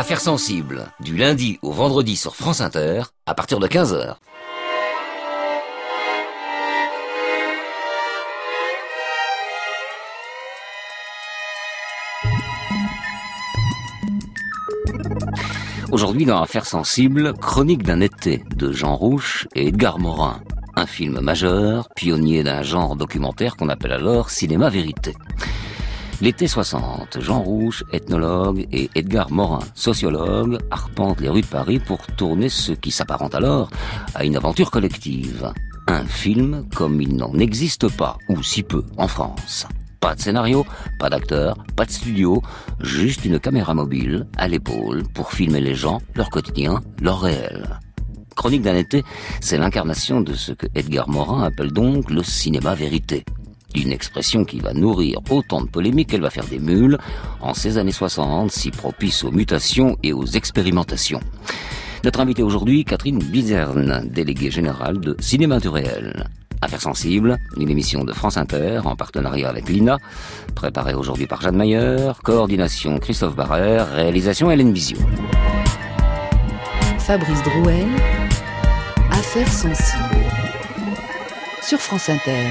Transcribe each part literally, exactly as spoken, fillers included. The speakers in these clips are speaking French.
Affaires sensibles, du lundi au vendredi sur France Inter, à partir de quinze heures. Aujourd'hui, dans Affaires sensibles, Chronique d'un été de Jean Rouch et Edgar Morin. Un film majeur, pionnier d'un genre documentaire qu'on appelle alors cinéma vérité. L'été soixante, Jean Rouch, ethnologue, et Edgar Morin, sociologue, arpentent les rues de Paris pour tourner ce qui s'apparente alors à une aventure collective. Un film comme il n'en existe pas, ou si peu, en France. Pas de scénario, pas d'acteur, pas de studio, juste une caméra mobile à l'épaule pour filmer les gens, leur quotidien, leur réel. Chronique d'un été, c'est l'incarnation de ce que Edgar Morin appelle donc le cinéma vérité. Une expression qui va nourrir autant de polémiques qu'elle va faire des mules en ces années soixante, si propices aux mutations et aux expérimentations. Notre invitée aujourd'hui, Catherine Bizerne, déléguée générale de Cinéma du Réel. Affaires sensibles, une émission de France Inter en partenariat avec l'I N A, préparée aujourd'hui par Jeanne Mayer, coordination Christophe Barrère, réalisation Hélène Bizio. Fabrice Drouel, Affaires sensibles, sur France Inter.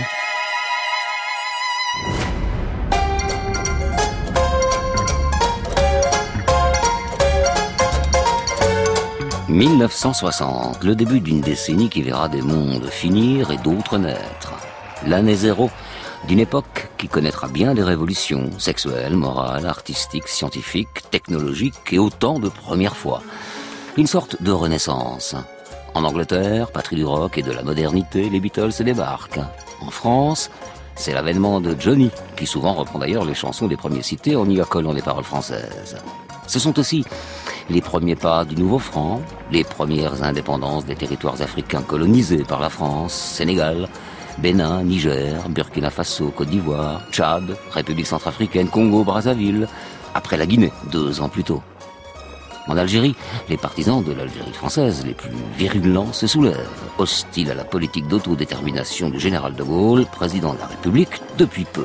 mille neuf cent soixante, le début d'une décennie qui verra des mondes finir et d'autres naître. L'année zéro d'une époque qui connaîtra bien des révolutions sexuelles, morales, artistiques, scientifiques, technologiques et autant de premières fois. Une sorte de renaissance. En Angleterre, patrie du rock et de la modernité, les Beatles se débarquent. En France, c'est l'avènement de Johnny, qui souvent reprend d'ailleurs les chansons des premiers cités en y accolant des paroles françaises. Ce sont aussi les premiers pas du nouveau franc, les premières indépendances des territoires africains colonisés par la France, Sénégal, Bénin, Niger, Burkina Faso, Côte d'Ivoire, Tchad, République centrafricaine, Congo, Brazzaville, après la Guinée, deux ans plus tôt. En Algérie, les partisans de l'Algérie française les plus virulents se soulèvent, hostiles à la politique d'autodétermination du général de Gaulle, président de la République depuis peu.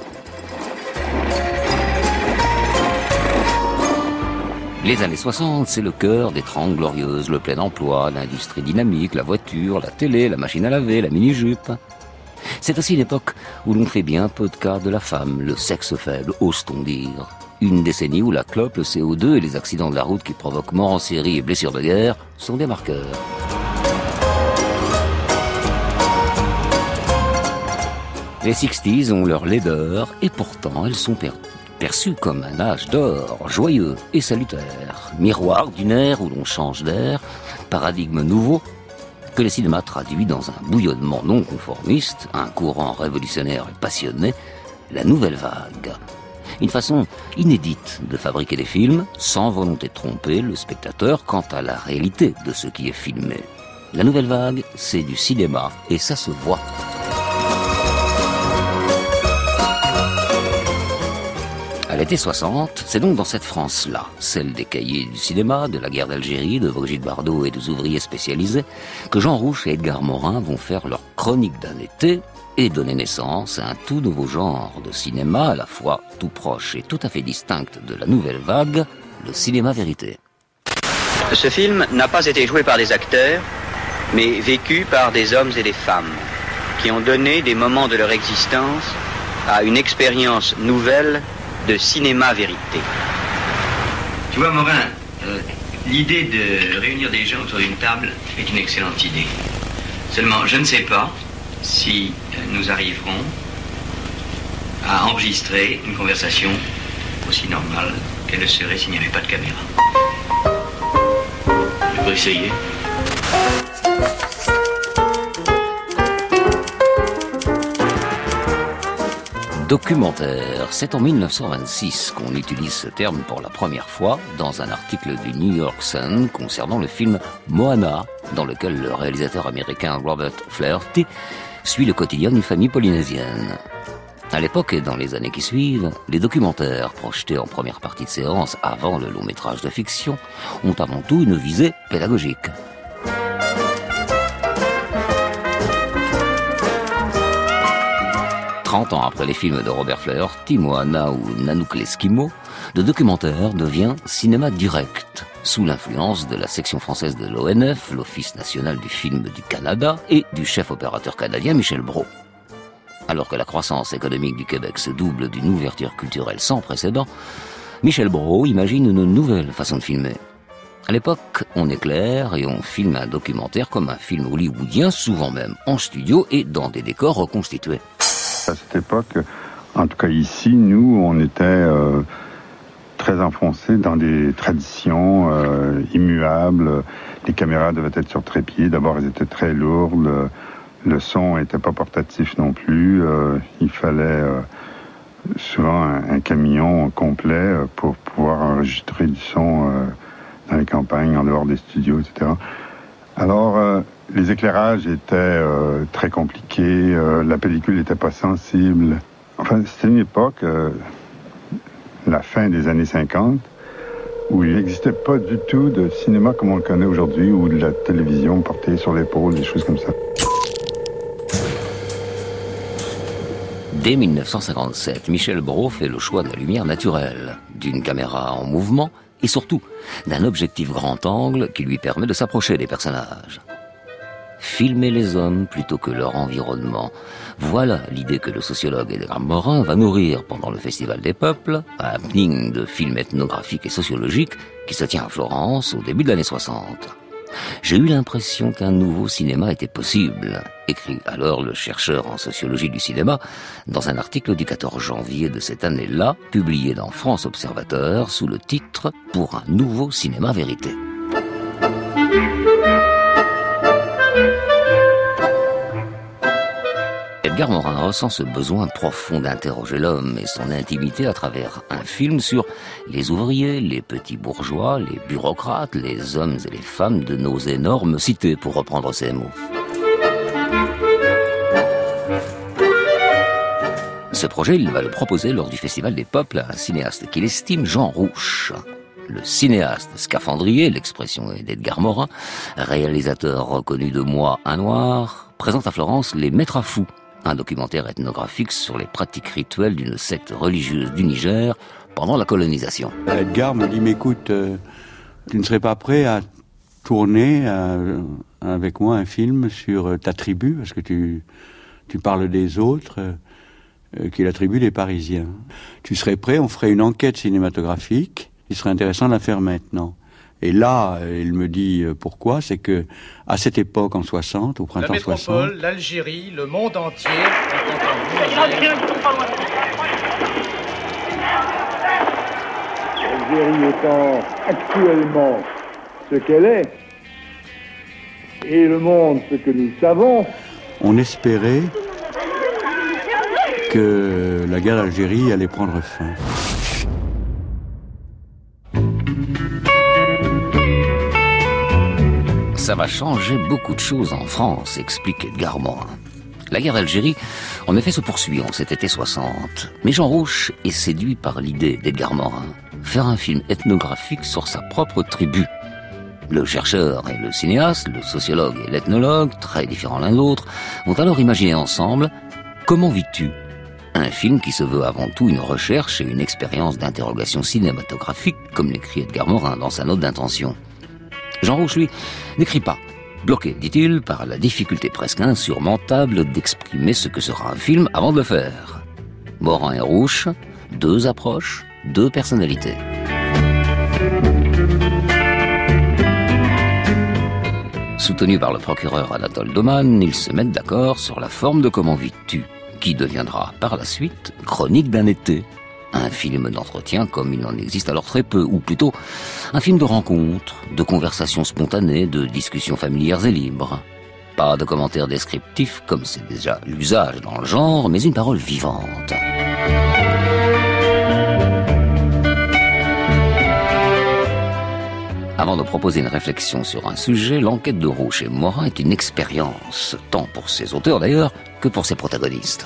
Les années soixante, c'est le cœur des Trente Glorieuses, le plein emploi, l'industrie dynamique, la voiture, la télé, la machine à laver, la mini-jupe. C'est aussi l'époque où l'on fait bien peu de cas de la femme, le sexe faible, ose-t-on dire. Une décennie où la clope, le C O deux et les accidents de la route qui provoquent mort en série et blessures de guerre sont des marqueurs. Les sixties ont leur laideur et pourtant elles sont perdues. Perçu comme un âge d'or, joyeux et salutaire, miroir d'une ère où l'on change d'air, paradigme nouveau, que le cinéma traduit dans un bouillonnement non conformiste, un courant révolutionnaire et passionné, la nouvelle vague. Une façon inédite de fabriquer des films, sans volonté de tromper le spectateur quant à la réalité de ce qui est filmé. La nouvelle vague, c'est du cinéma, et ça se voit. À l'été soixante, c'est donc dans cette France-là, celle des cahiers du cinéma, de la guerre d'Algérie, de Brigitte Bardot et des ouvriers spécialisés, que Jean Rouch et Edgar Morin vont faire leur chronique d'un été et donner naissance à un tout nouveau genre de cinéma, à la fois tout proche et tout à fait distinct de la nouvelle vague, le cinéma vérité. Ce film n'a pas été joué par des acteurs, mais vécu par des hommes et des femmes qui ont donné des moments de leur existence à une expérience nouvelle de cinéma vérité. Tu vois, Morin, euh, l'idée de réunir des gens autour d'une table est une excellente idée. Seulement, je ne sais pas si nous arriverons à enregistrer une conversation aussi normale qu'elle le serait s'il n'y avait pas de caméra. Je peux essayer. Documentaire, c'est en mille neuf cent vingt-six qu'on utilise ce terme pour la première fois dans un article du New York Sun concernant le film Moana, dans lequel le réalisateur américain Robert Flaherty suit le quotidien d'une famille polynésienne. À l'époque et dans les années qui suivent, les documentaires projetés en première partie de séance avant le long métrage de fiction ont avant tout une visée pédagogique. trente ans après les films de Robert Flaherty, Moana ou Nanook l'Esquimau, le documentaire devient cinéma direct, sous l'influence de la section française de l'O N F, l'Office national du film du Canada, et du chef opérateur canadien Michel Brault. Alors que la croissance économique du Québec se double d'une ouverture culturelle sans précédent, Michel Brault imagine une nouvelle façon de filmer. À l'époque, on éclaire et on filme un documentaire comme un film hollywoodien, souvent même en studio et dans des décors reconstitués. À cette époque, en tout cas ici, nous, on était euh, très enfoncés dans des traditions euh, immuables. Les caméras devaient être sur trépied. D'abord, elles étaient très lourdes. Le son n'était pas portatif non plus. Euh, il fallait euh, souvent un, un camion complet pour pouvoir enregistrer du son euh, dans les campagnes, en dehors des studios, et cetera. Alors, euh, les éclairages étaient euh, très compliqués, euh, la pellicule n'était pas sensible. Enfin, c'était une époque, euh, la fin des années cinquante, où il n'existait pas du tout de cinéma comme on le connaît aujourd'hui, ou de la télévision portée sur l'épaule, des choses comme ça. Dès mille neuf cent cinquante-sept, Michel Brault fait le choix de la lumière naturelle, d'une caméra en mouvement, et surtout d'un objectif grand angle qui lui permet de s'approcher des personnages. Filmer les hommes plutôt que leur environnement. Voilà l'idée que le sociologue Edgar Morin va nourrir pendant le Festival des Peuples, un happening de films ethnographiques et sociologiques qui se tient à Florence au début de l'année soixante. J'ai eu l'impression qu'un nouveau cinéma était possible, écrit alors le chercheur en sociologie du cinéma dans un article du quatorze janvier de cette année-là, publié dans France Observateur sous le titre « Pour un nouveau cinéma vérité ». Edgar Morin ressent ce besoin profond d'interroger l'homme et son intimité à travers un film sur les ouvriers, les petits bourgeois, les bureaucrates, les hommes et les femmes de nos énormes cités, pour reprendre ces mots. Ce projet, il va le proposer lors du Festival des Peuples à un cinéaste qu'il estime, Jean Rouch. Le cinéaste scaphandrier, l'expression est d'Edgar Morin, réalisateur reconnu de Moi, un noir, présente à Florence Les Maîtres à Fous, un documentaire ethnographique sur les pratiques rituelles d'une secte religieuse du Niger pendant la colonisation. Edgar me dit, mais écoute, euh, tu ne serais pas prêt à tourner euh, avec moi un film sur ta tribu, parce que tu, tu parles des autres, euh, qui est la tribu des Parisiens. Tu serais prêt, on ferait une enquête cinématographique, il serait intéressant de la faire maintenant. Et là, il me dit pourquoi, c'est que à cette époque, en soixante, au printemps soixante... La métropole, l'Algérie, le monde entier... L'Algérie étant actuellement ce qu'elle est, et le monde ce que nous savons... On espérait que la guerre d'Algérie allait prendre fin. Ça va changer beaucoup de choses en France, explique Edgar Morin. La guerre d'Algérie, en effet, se poursuit en cet été soixante. Mais Jean Rouch est séduit par l'idée d'Edgar Morin. Faire un film ethnographique sur sa propre tribu. Le chercheur et le cinéaste, le sociologue et l'ethnologue, très différents l'un de l'autre, vont alors imaginer ensemble « Comment vis-tu ?» Un film qui se veut avant tout une recherche et une expérience d'interrogation cinématographique, comme l'écrit Edgar Morin dans sa note d'intention. Jean Rouch, lui, n'écrit pas. Bloqué, dit-il, par la difficulté presque insurmontable d'exprimer ce que sera un film avant de le faire. Morin et Rouch, deux approches, deux personnalités. Soutenus par le procureur Anatole Dauman, ils se mettent d'accord sur la forme de Comment vis-tu, qui deviendra par la suite Chronique d'un été. Un film d'entretien comme il en existe alors très peu, ou plutôt un film de rencontres, de conversations spontanées, de discussions familières et libres. Pas de commentaires descriptifs comme c'est déjà l'usage dans le genre, mais une parole vivante. Avant de proposer une réflexion sur un sujet, l'enquête de Rouch et Morin est une expérience, tant pour ses auteurs d'ailleurs que pour ses protagonistes.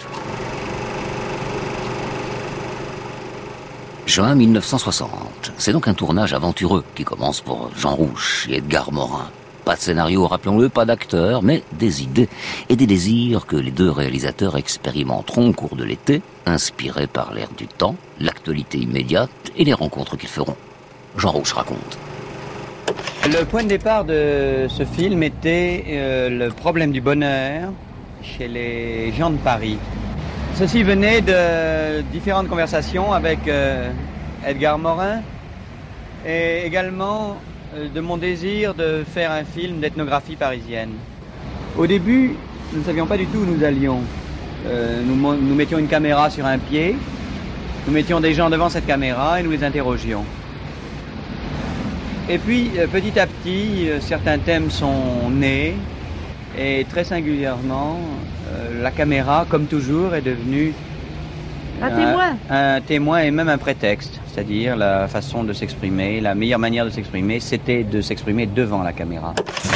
Juin mille neuf cent soixante. C'est donc un tournage aventureux qui commence pour Jean Rouch et Edgar Morin. Pas de scénario, rappelons-le, pas d'acteurs, mais des idées et des désirs que les deux réalisateurs expérimenteront au cours de l'été, inspirés par l'air du temps, l'actualité immédiate et les rencontres qu'ils feront. Jean Rouch raconte. Le point de départ de ce film était euh, le problème du bonheur chez les gens de Paris. Ceci venait de différentes conversations avec euh, Edgar Morin et également de mon désir de faire un film d'ethnographie parisienne. Au début, nous ne savions pas du tout où nous allions. Euh, nous, nous mettions une caméra sur un pied, nous mettions des gens devant cette caméra et nous les interrogions. Et puis, euh, petit à petit, euh, certains thèmes sont nés et très singulièrement, euh, la caméra, comme toujours, est devenue un, un témoin. Un témoin et même un prétexte. C'est-à-dire la façon de s'exprimer, la meilleure manière de s'exprimer, c'était de s'exprimer devant la caméra.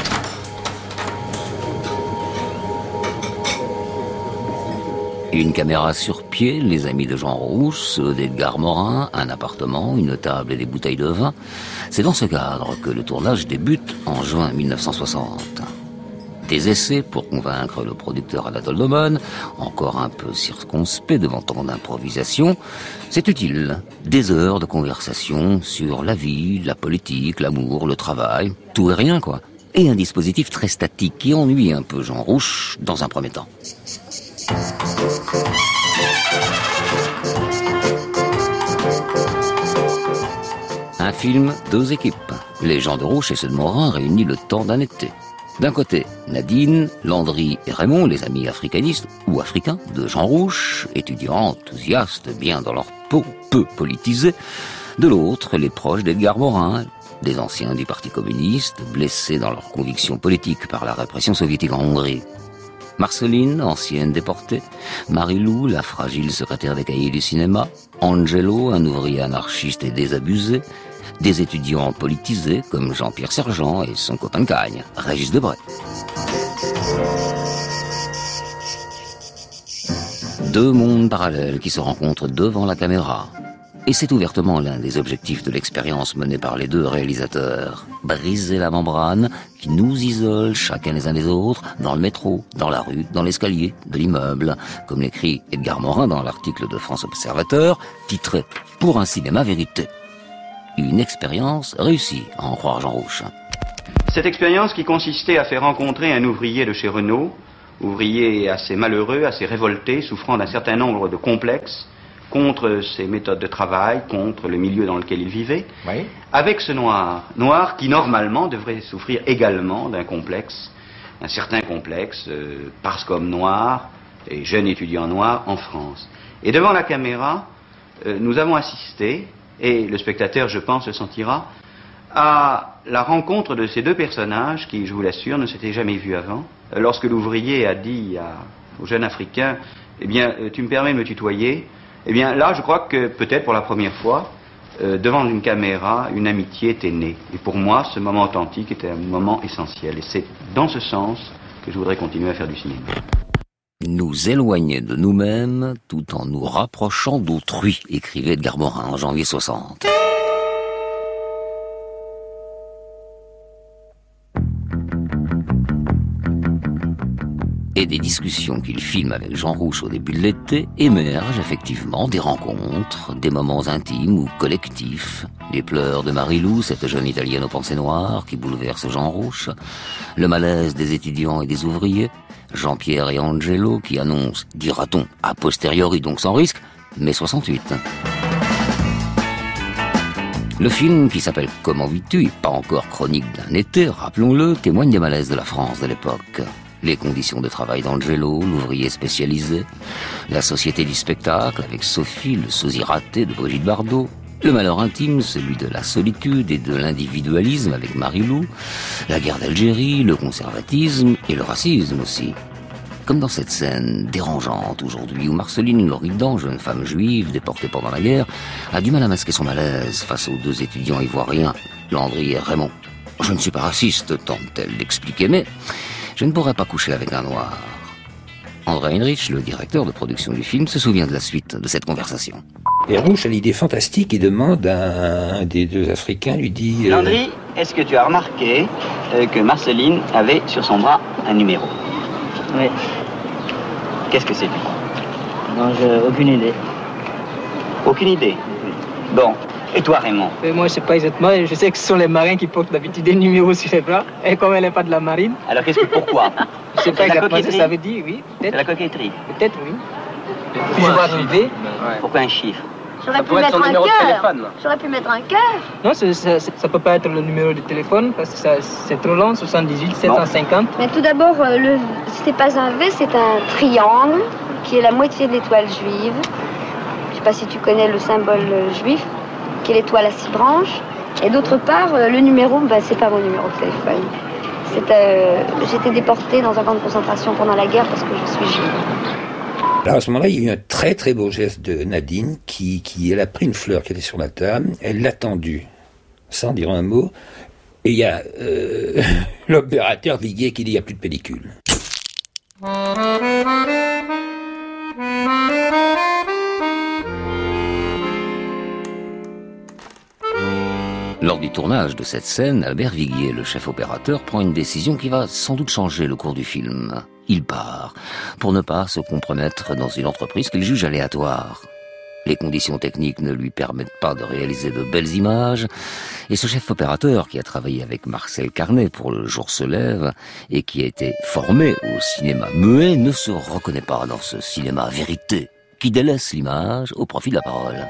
Une caméra sur pied, les amis de Jean Rouch, ceux d'Edgar Morin, un appartement, une table et des bouteilles de vin. C'est dans ce cadre que le tournage débute en juin mille neuf cent soixante. Des essais pour convaincre le producteur Anatole Dauman, encore un peu circonspect devant tant d'improvisation. C'est utile. Des heures de conversation sur la vie, la politique, l'amour, le travail, tout et rien quoi. Et un dispositif très statique qui ennuie un peu Jean Rouch dans un premier temps. Un film, deux équipes. Les gens de Rouch et ceux de Morin réunis le temps d'un été. D'un côté, Nadine, Landry et Raymond, les amis africanistes ou africains de Jean Rouch, étudiants enthousiastes, bien dans leur peau, peu politisés. De l'autre, les proches d'Edgar Morin, des anciens du Parti communiste, blessés dans leurs convictions politiques par la répression soviétique en Hongrie. Marceline, ancienne déportée, Marie-Lou, la fragile secrétaire des cahiers du cinéma, Angelo, un ouvrier anarchiste et désabusé, des étudiants politisés comme Jean-Pierre Sergent et son copain de cagne, Régis Debray. Deux mondes parallèles qui se rencontrent devant la caméra. Et c'est ouvertement l'un des objectifs de l'expérience menée par les deux réalisateurs. Briser la membrane qui nous isole chacun les uns les autres, dans le métro, dans la rue, dans l'escalier de l'immeuble, comme l'écrit Edgar Morin dans l'article de France Observateur, titré « Pour un cinéma vérité ». Une expérience réussie, à en croire Jean Rouch. Cette expérience qui consistait à faire rencontrer un ouvrier de chez Renault, ouvrier assez malheureux, assez révolté, souffrant d'un certain nombre de complexes, contre ses méthodes de travail, contre le milieu dans lequel il vivait, oui. Avec ce noir, noir qui normalement devrait souffrir également d'un complexe, un certain complexe, euh, parce qu'homme noir et jeune étudiant noir en France. Et devant la caméra, euh, nous avons assisté, et le spectateur, je pense, le sentira, à la rencontre de ces deux personnages qui, je vous l'assure, ne s'étaient jamais vus avant. Lorsque l'ouvrier a dit à, au jeune Africain, eh bien, tu me permets de me tutoyer, eh bien, là, je crois que peut-être pour la première fois, euh, devant une caméra, une amitié était née. Et pour moi, ce moment authentique était un moment essentiel. Et c'est dans ce sens que je voudrais continuer à faire du cinéma. Nous éloigner de nous-mêmes tout en nous rapprochant d'autrui, écrivait Edgar Morin en janvier soixante. Et des discussions qu'il filme avec Jean Rouch au début de l'été émergent effectivement des rencontres, des moments intimes ou collectifs. Les pleurs de Marie-Lou, cette jeune italienne aux pensées noires qui bouleverse Jean Rouch, le malaise des étudiants et des ouvriers, Jean-Pierre et Angelo qui annoncent, dira-t-on, a posteriori donc sans risque, mai soixante-huit. Le film, qui s'appelle « Comment vis-tu » et pas encore chronique d'un été, rappelons-le, témoigne des malaises de la France de l'époque. Les conditions de travail d'Angelo, l'ouvrier spécialisé, la société du spectacle avec Sophie, le sosie raté de Brigitte Bardot, le malheur intime, celui de la solitude et de l'individualisme avec Marie-Lou, la guerre d'Algérie, le conservatisme et le racisme aussi. Comme dans cette scène dérangeante aujourd'hui où Marceline Loridan, jeune femme juive déportée pendant la guerre, a du mal à masquer son malaise face aux deux étudiants ivoiriens, Landry et Raymond. Je ne suis pas raciste, tente-t-elle d'expliquer, mais je ne pourrais pas coucher avec un noir. André Heinrich, le directeur de production du film, se souvient de la suite de cette conversation. Et Rouch a l'idée fantastique, il demande à un des deux Africains, lui dit... Landry, est-ce que tu as remarqué euh, que Marceline avait sur son bras un numéro? Oui. Qu'est-ce que c'est? Non, j'ai aucune idée. Aucune idée? Oui. Bon. Et toi, Raymond? Mais moi, je sais pas exactement. Je sais que ce sont les marins qui portent d'habitude des numéros sur les bras. Et comme elle n'est pas de la marine... Alors, qu'est-ce que... Pourquoi? Je sais pas exactement ce que ça veut dire, oui. C'est la coquetterie? Peut-être, oui. Puis je vois arriver. Pourquoi un chiffre? J'aurais pu mettre un cœur. J'aurais pu mettre un cœur. Non, ça, ça, ça peut pas être le numéro de téléphone parce que ça, c'est trop long, soixante-dix-huit, sept cent cinquante. Mais tout d'abord, euh, le, c'est pas un V, c'est un triangle qui est la moitié de l'étoile juive. Je sais pas si tu connais le symbole euh, juif, qui est l'étoile à six branches. Et d'autre part, euh, le numéro, ben, c'est pas mon numéro de téléphone. C'est, euh, j'étais déportée dans un camp de concentration pendant la guerre parce que je suis juive. Alors à ce moment-là, il y a eu un très très beau geste de Nadine qui, qui elle a pris une fleur qui était sur la table, elle l'a tendue sans dire un mot, et il y a euh, l'opérateur Viguier qui dit il n'y a plus de pellicule. Lors du tournage de cette scène, Albert Viguier, le chef opérateur, prend une décision qui va sans doute changer le cours du film. Il part, pour ne pas se compromettre dans une entreprise qu'il juge aléatoire. Les conditions techniques ne lui permettent pas de réaliser de belles images, et ce chef opérateur qui a travaillé avec Marcel Carnet pour Le Jour se lève, et qui a été formé au cinéma muet, ne se reconnaît pas dans ce cinéma vérité, qui délaisse l'image au profit de la parole.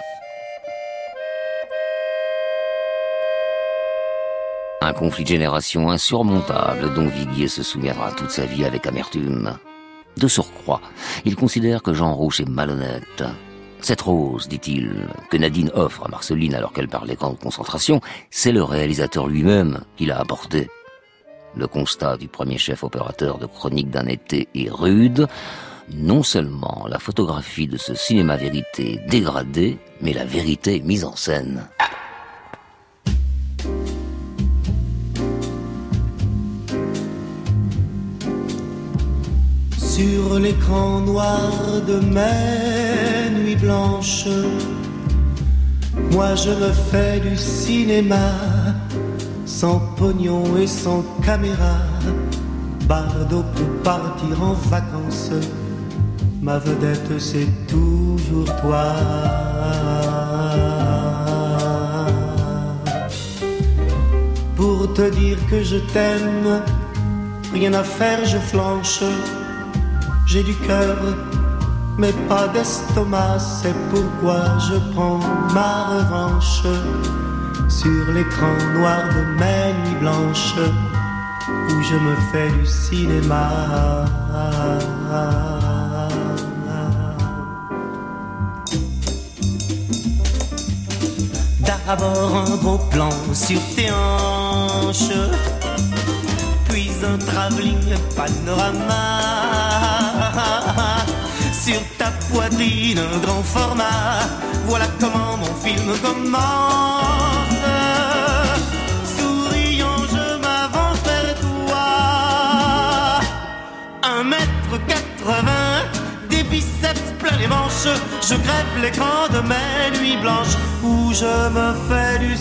Un conflit de génération insurmontable dont Viguier se souviendra toute sa vie avec amertume. De surcroît, il considère que Jean Rouch est malhonnête. Cette rose, dit-il, que Nadine offre à Marceline alors qu'elle parle des camps de concentration, c'est le réalisateur lui-même qui l'a apportée. Le constat du premier chef opérateur de Chronique d'un été est rude. Non seulement la photographie de ce cinéma vérité est dégradée, mais la vérité est mise en scène. Sur l'écran noir de mes nuits blanches, moi je me fais du cinéma, sans pognon et sans caméra. Bardot pour partir en vacances, ma vedette c'est toujours toi. Pour te dire que je t'aime, rien à faire je flanche. J'ai du cœur, mais pas d'estomac, c'est pourquoi je prends ma revanche sur l'écran noir de mes nuits blanches, où je me fais du cinéma. D'abord un gros plan sur tes hanches, puis un travelling panorama. Sur ta poitrine, un grand format. Voilà comment mon film commence. Souriant, je m'avance vers toi. Un mètre quatre-vingts, des biceps plein les manches. Je grève l'écran de mes nuits blanches, où je me fais du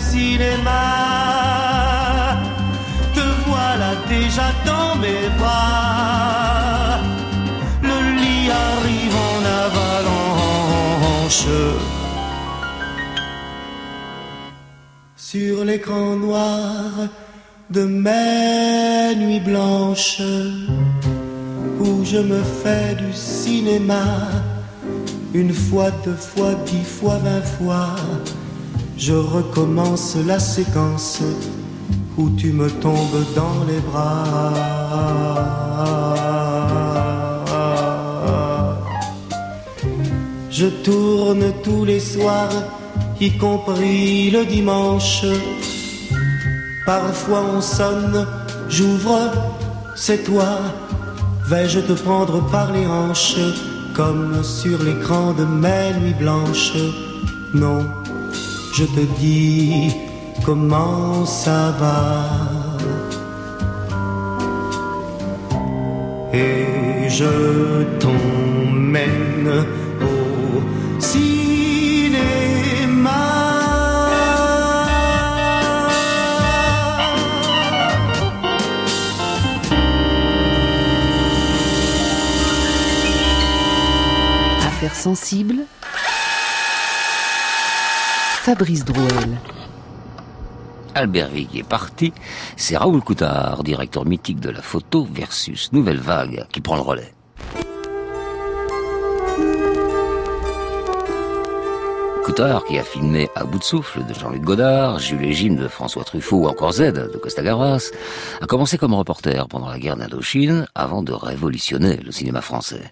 cinéma. Te voilà déjà dans mes bras. Le lit arrive en avalanche. Sur l'écran noir de mes nuits blanches, où je me fais du cinéma. Une fois, deux fois, dix fois, vingt fois, je recommence la séquence où tu me tombes dans les bras. Je tourne tous les soirs, y compris le dimanche. Parfois on sonne, j'ouvre, c'est toi. Vais-je te prendre par les hanches, comme sur l'écran de mes nuits blanches? Non, je te dis comment ça va. Et je t'emmène au cinéma. sensible, Fabrice Drouel. Albert Viguier est parti, c'est Raoul Coutard, directeur mythique de la photo, versus Nouvelle Vague, qui prend le relais. Coutard, qui a filmé À bout de souffle de Jean-Luc Godard, Jules et Jim de François Truffaut ou encore Z de Costa Gavras, a commencé comme reporter pendant la guerre d'Indochine avant de révolutionner le cinéma français.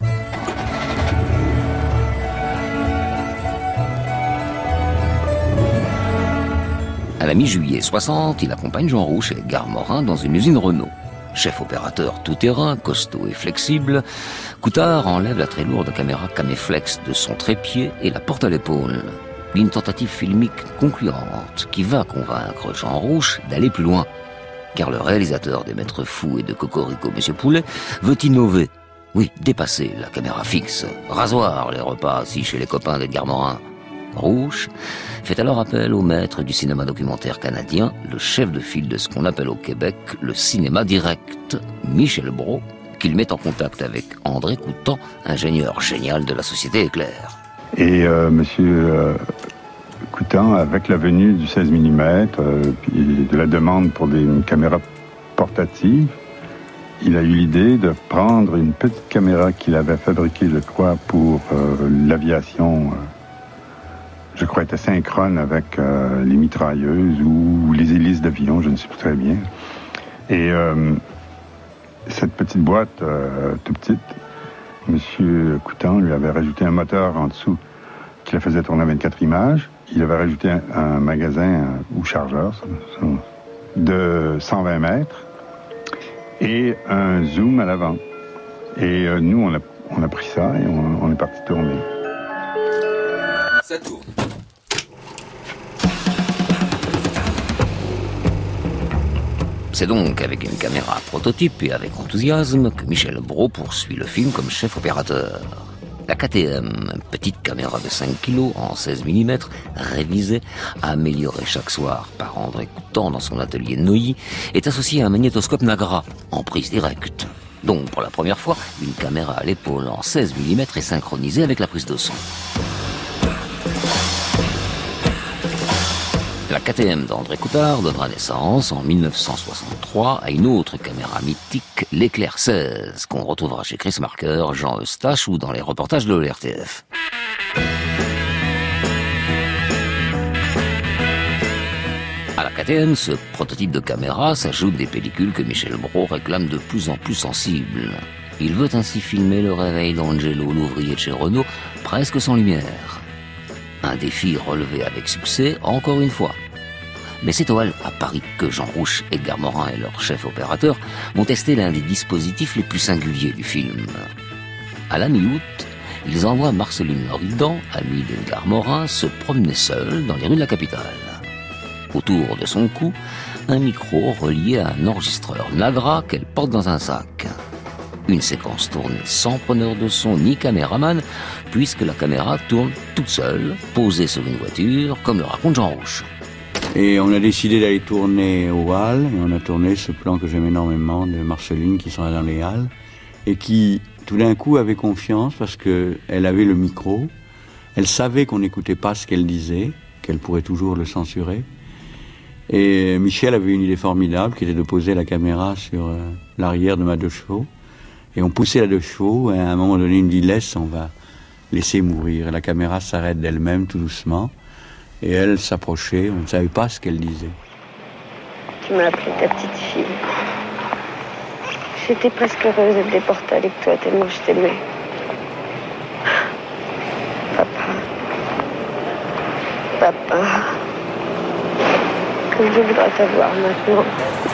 À la mi-juillet soixante, il accompagne Jean Rouch et Edgar Morin dans une usine Renault. Chef opérateur tout-terrain, costaud et flexible, Coutard enlève la très lourde caméra Caméflex de son trépied et la porte à l'épaule. Une tentative filmique concluante qui va convaincre Jean Rouch d'aller plus loin. Car le réalisateur des Maîtres Fous et de Cocorico, Monsieur Poulet, veut innover. Oui, dépasser la caméra fixe, rasoir les repas assis chez les copains d'Edgar Morin. Rouch fait alors appel au maître du cinéma documentaire canadien, le chef de file de ce qu'on appelle au Québec le cinéma direct, Michel Brault, qu'il met en contact avec André Coutan, ingénieur génial de la société Éclair. Et euh, monsieur euh, Coutan, avec la venue du seize millimètres euh, et de la demande pour des, une caméra portative, il a eu l'idée de prendre une petite caméra qu'il avait fabriquée, je crois, pour euh, l'aviation. Euh, je crois, était synchrone avec euh, les mitrailleuses ou les hélices d'avion, je ne sais plus très bien. Et euh, cette petite boîte, euh, tout petite, M. Coutan lui avait rajouté un moteur en dessous qui la faisait tourner à vingt-quatre images. Il avait rajouté un, un magasin un, ou chargeur ça, ça, de cent vingt mètres et un zoom à l'avant. Et euh, nous, on a, on a pris ça et on, on est parti tourner. Ça tourne. C'est donc avec une caméra prototype et avec enthousiasme que Michel Brault poursuit le film comme chef opérateur. La K T M, petite caméra de cinq kilos en seize millimètres, révisée, améliorée chaque soir par André Coutan dans son atelier de Neuilly, est associée à un magnétoscope Nagra en prise directe. Donc pour la première fois, une caméra à l'épaule en seize millimètres est synchronisée avec la prise de son. La K T M d'André Coutard donnera naissance en mille neuf cent soixante-trois à une autre caméra mythique, l'Éclair seize, qu'on retrouvera chez Chris Marker, Jean Eustache ou dans les reportages de l'O R T F. À la K T M, ce prototype de caméra s'ajoute des pellicules que Michel Brault réclame de plus en plus sensibles. Il veut ainsi filmer le réveil d'Angelo, l'ouvrier de chez Renault, presque sans lumière. Un défi relevé avec succès, encore une fois. Mais c'est au Hall, à Paris, que Jean Rouch, Edgar Morin et leur chef opérateur vont tester l'un des dispositifs les plus singuliers du film. À la mi-août, ils envoient Marceline Loridan, amie d'Edgar Morin, se promener seule dans les rues de la capitale. Autour de son cou, un micro relié à un enregistreur Nagra qu'elle porte dans un sac. Une séquence tournée sans preneur de son ni caméraman, puisque la caméra tourne toute seule, posée sur une voiture, comme le raconte Jean Rouch. Et on a décidé d'aller tourner aux Halles, et on a tourné ce plan que j'aime énormément de Marceline qui s'en va dans les Halles, et qui, tout d'un coup, avait confiance parce qu'elle avait le micro, elle savait qu'on n'écoutait pas ce qu'elle disait, qu'elle pourrait toujours le censurer. Et Michel avait une idée formidable, qui était de poser la caméra sur euh, l'arrière de ma deux chevaux. Et on poussait la deux chevaux, et à un moment donné, il me dit « laisse, on va laisser mourir ». Et la caméra s'arrête d'elle-même, tout doucement. Et elle s'approchait, on ne savait pas ce qu'elle disait. Tu m'as appelé ta petite fille. J'étais presque heureuse d'être déportée avec toi, tellement je t'aimais. Papa. Papa. Comme je voudrais t'avoir maintenant.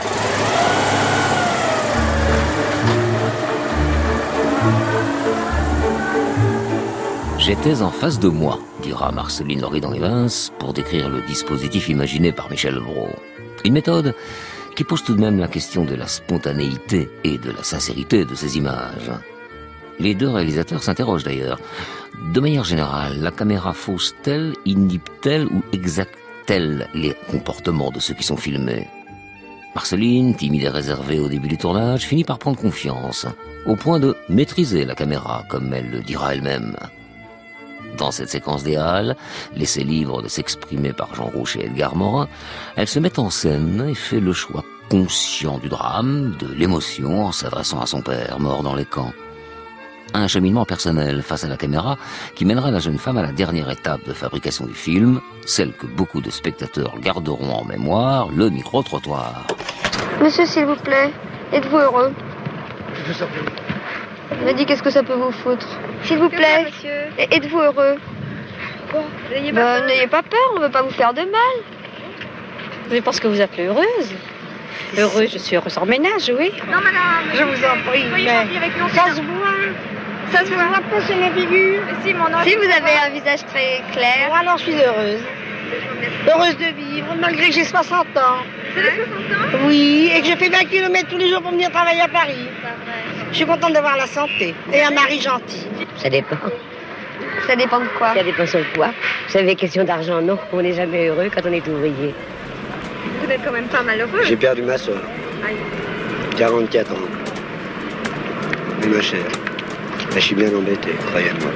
J'étais en face de moi, dira Marceline Loridan-Evans pour décrire le dispositif imaginé par Michel Brault. Une méthode qui pose tout de même la question de la spontanéité et de la sincérité de ces images. Les deux réalisateurs s'interrogent d'ailleurs. De manière générale, la caméra fausse-t-elle, inhibe-t-elle ou exacte-t-elle les comportements de ceux qui sont filmés ? Marceline, timide et réservée au début du tournage, finit par prendre confiance, au point de maîtriser la caméra, comme elle le dira elle-même. Dans cette séquence des Halles, laissée libre de s'exprimer par Jean Rouch et Edgar Morin, elle se met en scène et fait le choix conscient du drame, de l'émotion en s'adressant à son père, mort dans les camps. Un cheminement personnel face à la caméra qui mènera la jeune femme à la dernière étape de fabrication du film, celle que beaucoup de spectateurs garderont en mémoire, le micro-trottoir. Monsieur, s'il vous plaît, êtes-vous heureux? Je vous en prie. Il m'a dit qu'est-ce que ça peut vous foutre. S'il vous plaît, êtes-vous heureux? Quoi? N'ayez pas peur. N'ayez pas peur, on ne veut pas vous faire de mal. Mais parce que vous appelez heureuse. Heureuse, je suis heureuse en ménage, oui. Non, madame. Je vous en prie, mais avec nous, ça se voit. Ça se voit pas sur ma figure. Si, mon si vous avez un visage très clair. Alors, je suis heureuse. Heureuse de vivre, malgré que j'ai soixante ans. Vous avez soixante ans? Oui, et que je fais vingt kilomètres tous les jours pour venir travailler à Paris. Je suis contente d'avoir la santé et un mari gentil. Ça dépend. Ça dépend de quoi? Ça dépend sur quoi. Vous savez, question d'argent, non. On n'est jamais heureux quand on est ouvrier. Vous êtes quand même pas malheureux. J'ai perdu ma soeur. Aïe. quarante-quatre ans. Oui, ma chère. Je suis bien embêté, croyez-moi.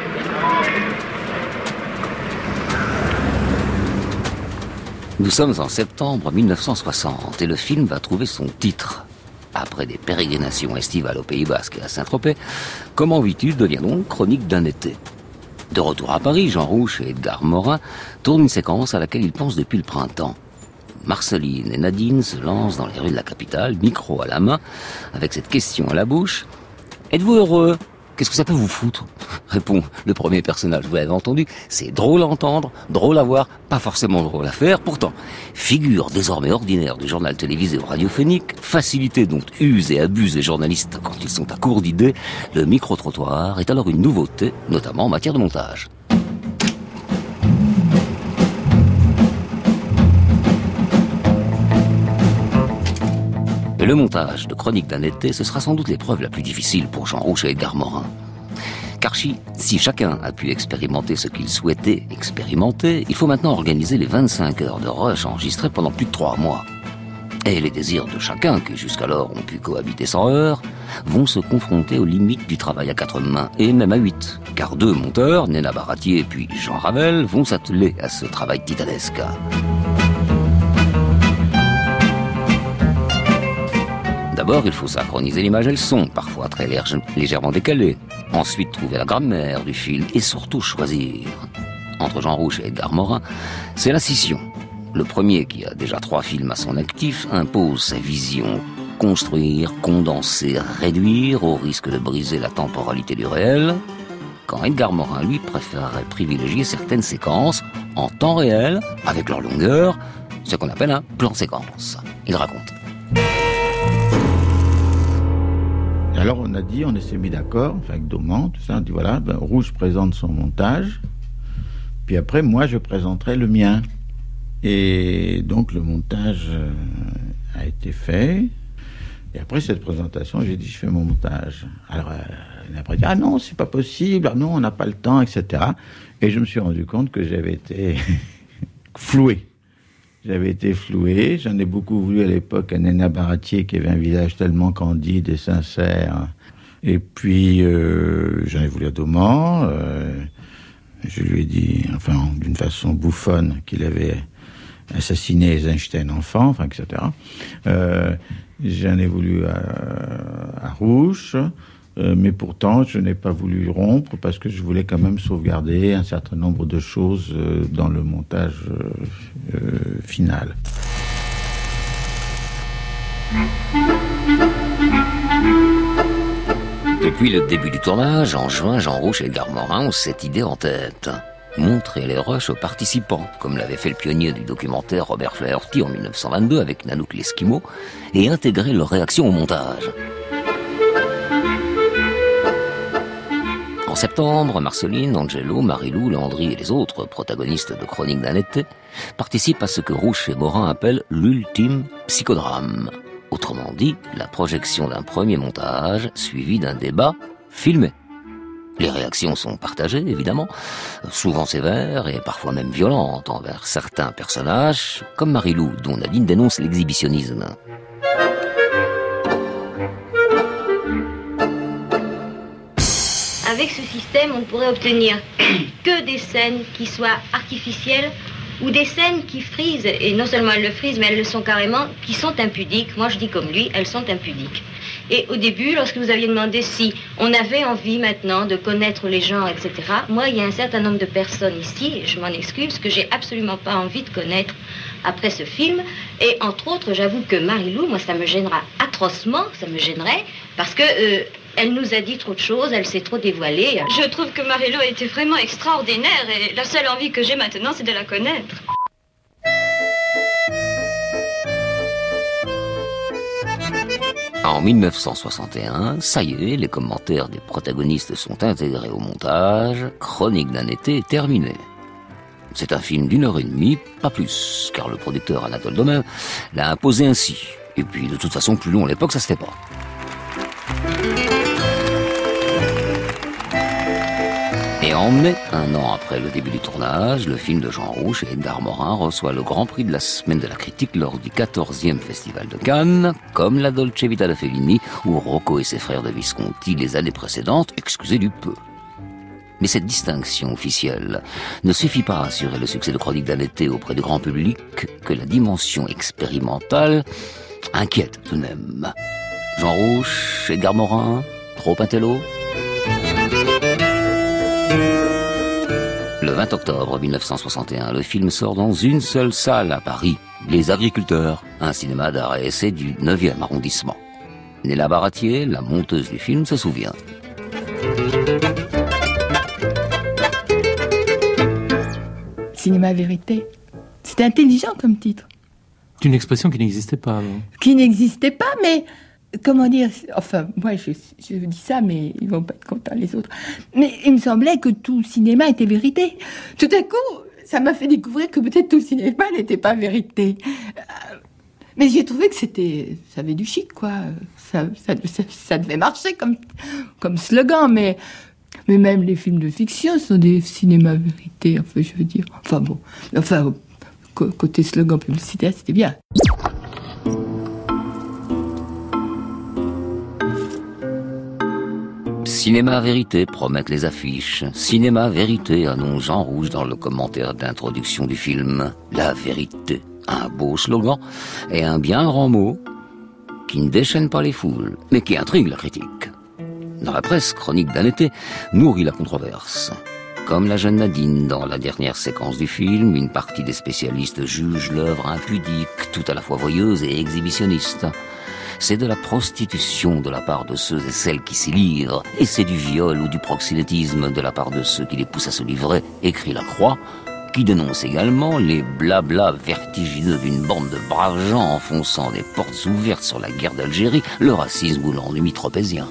Nous sommes en septembre mille neuf cent soixante et le film va trouver son titre. Après des pérégrinations estivales au Pays Basque et à Saint-Tropez, Comment vis-tu devient donc Chronique d'un été. De retour à Paris, Jean Rouch et Edgar Morin tournent une séquence à laquelle ils pensent depuis le printemps. Marceline et Nadine se lancent dans les rues de la capitale, micro à la main, avec cette question à la bouche. « Êtes-vous heureux ? Qu'est-ce que ça peut vous foutre ?» Répond le premier personnage, vous l'avez entendu, c'est drôle à entendre, drôle à voir, pas forcément drôle à faire. Pourtant, figure désormais ordinaire du journal télévisé ou radiophonique, facilité dont usent et abusent les journalistes quand ils sont à court d'idées, le micro-trottoir est alors une nouveauté, notamment en matière de montage. Et le montage de Chronique d'un été, ce sera sans doute l'épreuve la plus difficile pour Jean Rouch et Edgar Morin. Car si, si chacun a pu expérimenter ce qu'il souhaitait expérimenter, il faut maintenant organiser les vingt-cinq heures de rush enregistrées pendant plus de trois mois. Et les désirs de chacun, qui jusqu'alors ont pu cohabiter sans heurts, vont se confronter aux limites du travail à quatre mains, et même à huit. Car deux monteurs, Néna Baratier puis Jean Ravel, vont s'atteler à ce travail titanesque. D'abord, il faut synchroniser l'image et le son, parfois très légèrement décalé. Ensuite, trouver la grammaire du film et surtout choisir. Entre Jean Rouch et Edgar Morin, c'est la scission. Le premier, qui a déjà trois films à son actif, impose sa vision. Construire, condenser, réduire, au risque de briser la temporalité du réel. Quand Edgar Morin, lui, préférerait privilégier certaines séquences en temps réel, avec leur longueur, ce qu'on appelle un plan-séquence. Il raconte. Alors on a dit, on s'est mis d'accord, enfin avec Dauman, tout ça, on dit voilà, ben, Rouch présente son montage, puis après moi je présenterai le mien. Et donc le montage euh, a été fait, et après cette présentation j'ai dit je fais mon montage. Alors euh, après dit ah non c'est pas possible, ah non on n'a pas le temps, et cetera. Et je me suis rendu compte que j'avais été floué. J'avais été floué, j'en ai beaucoup voulu à l'époque à Néna Baratier qui avait un visage tellement candide et sincère. Et puis euh, j'en ai voulu à Dauman, euh, je lui ai dit, enfin d'une façon bouffonne, qu'il avait assassiné Eisenstein enfant, enfin et cetera. Euh, j'en ai voulu à, à Rouch, euh, mais pourtant je n'ai pas voulu rompre parce que je voulais quand même sauvegarder un certain nombre de choses euh, dans le montage euh, euh, final. Depuis le début du tournage, en juin, Jean Rouch et Edgar Morin ont cette idée en tête. Montrer les rushs aux participants, comme l'avait fait le pionnier du documentaire Robert Flaherty en mille neuf cent vingt-deux avec Nanook l'Esquimau, et intégrer leurs réactions au montage. En septembre, Marceline, Angelo, Marilou, Landry et les autres protagonistes de Chronique d'un été participent à ce que Rouch et Morin appellent l'ultime psychodrame. Autrement dit, la projection d'un premier montage suivi d'un débat filmé. Les réactions sont partagées, évidemment, souvent sévères et parfois même violentes envers certains personnages, comme Marilou, dont Nadine dénonce l'exhibitionnisme. avec ce système, on ne pourrait obtenir que des scènes qui soient artificielles ou des scènes qui frisent, et non seulement elles le frisent, mais elles le sont carrément, qui sont impudiques. Moi, je dis comme lui, elles sont impudiques. Et au début, lorsque vous aviez demandé si on avait envie maintenant de connaître les gens, et cetera, moi, il y a un certain nombre de personnes ici, et je m'en excuse, que j'ai absolument pas envie de connaître après ce film. Et entre autres, j'avoue que Marie-Lou, moi, ça me gênera atrocement, ça me gênerait, parce que euh, elle nous a dit trop de choses, elle s'est trop dévoilée. Je trouve que Marie-Lou était vraiment extraordinaire, et la seule envie que j'ai maintenant, c'est de la connaître. En mille neuf cent soixante et un, ça y est, les commentaires des protagonistes sont intégrés au montage, Chronique d'un été est terminé. C'est un film d'une heure et demie, pas plus, car le producteur Anatole Domain l'a imposé ainsi. Et puis, de toute façon, plus long à l'époque, ça se fait pas. Et en mai, un an après le début du tournage, le film de Jean Rouch et Edgar Morin reçoit le Grand Prix de la Semaine de la Critique lors du quatorzième Festival de Cannes, comme la Dolce Vita de Fellini ou Rocco et ses frères de Visconti les années précédentes, excusez du peu. Mais cette distinction officielle ne suffit pas à assurer le succès de Chronique d'un été auprès du grand public, que la dimension expérimentale inquiète tout de même. Jean Rouch, Edgar Morin, trop intello ? Le vingt octobre mille neuf cent soixante et un, le film sort dans une seule salle à Paris, Les Agriculteurs, un cinéma d'art et essai du neuvième arrondissement. Néla Baratier, la monteuse du film, se souvient. Cinéma vérité. C'était intelligent comme titre. C'est une expression qui n'existait pas avant. Qui n'existait pas, mais... Comment dire, enfin, moi je, je dis ça, mais ils vont pas être contents les autres. Mais il me semblait que tout cinéma était vérité. Tout à coup, ça m'a fait découvrir que peut-être tout cinéma n'était pas vérité. Mais j'ai trouvé que c'était, ça avait du chic, quoi. Ça, ça, ça, ça devait marcher comme, comme slogan, mais, mais même les films de fiction sont des cinémas vérité, enfin, je veux dire. Enfin bon, enfin, côté slogan publicitaire, c'était bien. Cinéma vérité, promettent les affiches. Cinéma vérité, annonce Jean Rouch dans le commentaire d'introduction du film. La vérité. Un beau slogan et un bien grand mot qui ne déchaîne pas les foules, mais qui intrigue la critique. Dans la presse, Chronique d'un été nourrit la controverse. Comme la jeune Nadine dans la dernière séquence du film, une partie des spécialistes juge l'œuvre impudique, tout à la fois voyeuse et exhibitionniste. C'est de la prostitution de la part de ceux et celles qui s'y livrent, et c'est du viol ou du proxénétisme de la part de ceux qui les poussent à se livrer, écrit la Croix, qui dénonce également les blablas vertigineux d'une bande de braves gens enfonçant des portes ouvertes sur la guerre d'Algérie, le racisme ou l'ennui tropézien.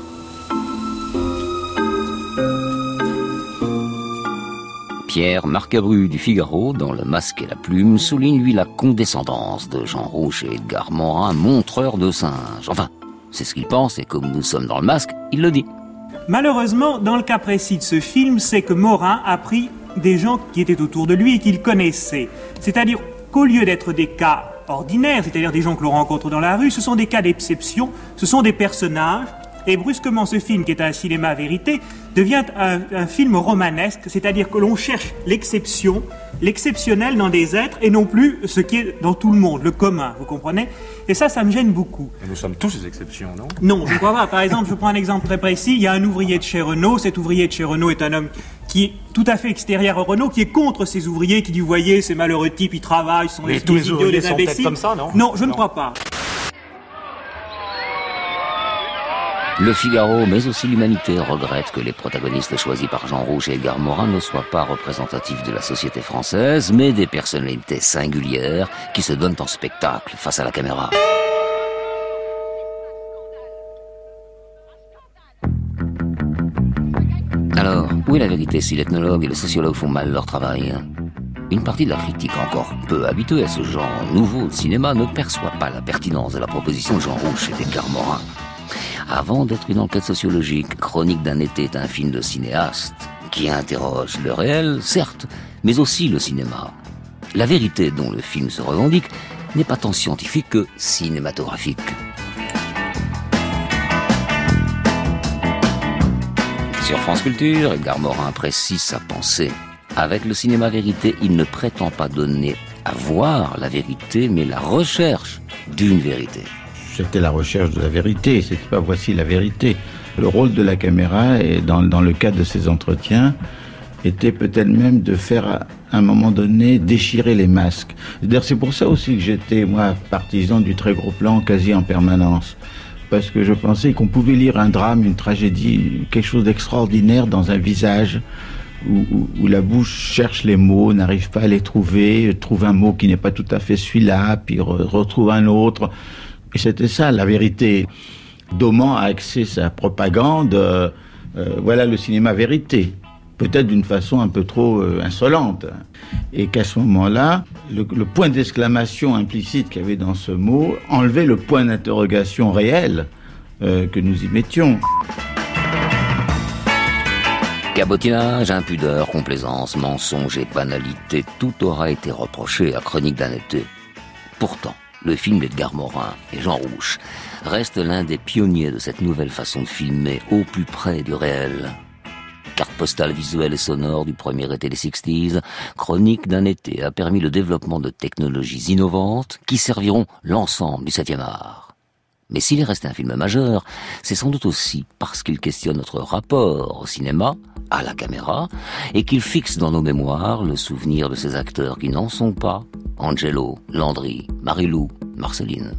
Pierre Marcabru du Figaro, dans Le Masque et la Plume, souligne lui la condescendance de Jean Rouch et Edgar Morin, montreurs de singes. Enfin, c'est ce qu'il pense, et comme nous sommes dans Le Masque, il le dit. Malheureusement, dans le cas précis de ce film, c'est que Morin a pris des gens qui étaient autour de lui et qu'il connaissait. C'est-à-dire qu'au lieu d'être des cas ordinaires, c'est-à-dire des gens que l'on rencontre dans la rue, ce sont des cas d'exception, ce sont des personnages. Et brusquement, ce film, qui est un cinéma vérité, devient un, un film romanesque, c'est-à-dire que l'on cherche l'exception, l'exceptionnel dans des êtres, et non plus ce qui est dans tout le monde, le commun, vous comprenez ? Et ça, ça me gêne beaucoup. Et nous sommes tous des exceptions, non ? Non, je ne crois pas. Par exemple, je prends un exemple très précis, il y a un ouvrier de chez Renault, cet ouvrier de chez Renault est un homme qui est tout à fait extérieur à Renault, qui est contre ces ouvriers, qui dit, vous voyez, ces malheureux types, ils travaillent, ils sont Mais des, tous des les idiots, ouvriers des sont imbéciles. peut-être comme ça, non ? Non, je non. ne crois pas. Le Figaro, mais aussi l'Humanité, regrette que les protagonistes choisis par Jean Rouch et Edgar Morin ne soient pas représentatifs de la société française, mais des personnalités singulières qui se donnent en spectacle face à la caméra. Alors, où est la vérité si l'ethnologue et le sociologue font mal leur travail ? Une partie de la critique encore peu habituée à ce genre nouveau de cinéma ne perçoit pas la pertinence de la proposition de Jean Rouch et d'Edgar Morin. Avant d'être une enquête sociologique, Chronique d'un été est un film de cinéaste qui interroge le réel, certes, mais aussi le cinéma. La vérité dont le film se revendique n'est pas tant scientifique que cinématographique. Sur France Culture, Edgar Morin précise sa pensée. Avec le cinéma vérité, il ne prétend pas donner à voir la vérité, mais la recherche d'une vérité. C'était la recherche de la vérité, c'était pas voici la vérité. Le rôle de la caméra, et dans, dans le cadre de ces entretiens, était peut-être même de faire, à un moment donné, déchirer les masques. D'ailleurs, c'est pour ça aussi que j'étais, moi, partisan du très gros plan quasi en permanence. Parce que je pensais qu'on pouvait lire un drame, une tragédie, quelque chose d'extraordinaire dans un visage où, où, où la bouche cherche les mots, n'arrive pas à les trouver, trouve un mot qui n'est pas tout à fait celui-là, puis re- retrouve un autre. Et c'était ça, la vérité. Dauman a axé sa propagande, euh, euh, voilà le cinéma vérité. Peut-être d'une façon un peu trop euh, insolente. Et qu'à ce moment-là, le, le point d'exclamation implicite qu'il y avait dans ce mot enlevait le point d'interrogation réel euh, que nous y mettions. Cabotinage, impudeur, complaisance, mensonge et banalité, tout aura été reproché à Chronique d'un été. Pourtant, le film d'Edgar Morin et Jean Rouch reste l'un des pionniers de cette nouvelle façon de filmer au plus près du réel. Carte postale visuelle et sonore du premier été des sixties, Chronique d'un été a permis le développement de technologies innovantes qui serviront l'ensemble du septième art. Mais s'il est resté un film majeur, c'est sans doute aussi parce qu'il questionne notre rapport au cinéma, à la caméra, et qu'il fixe dans nos mémoires le souvenir de ces acteurs qui n'en sont pas. Angelo, Landry, Marie-Lou, Marceline.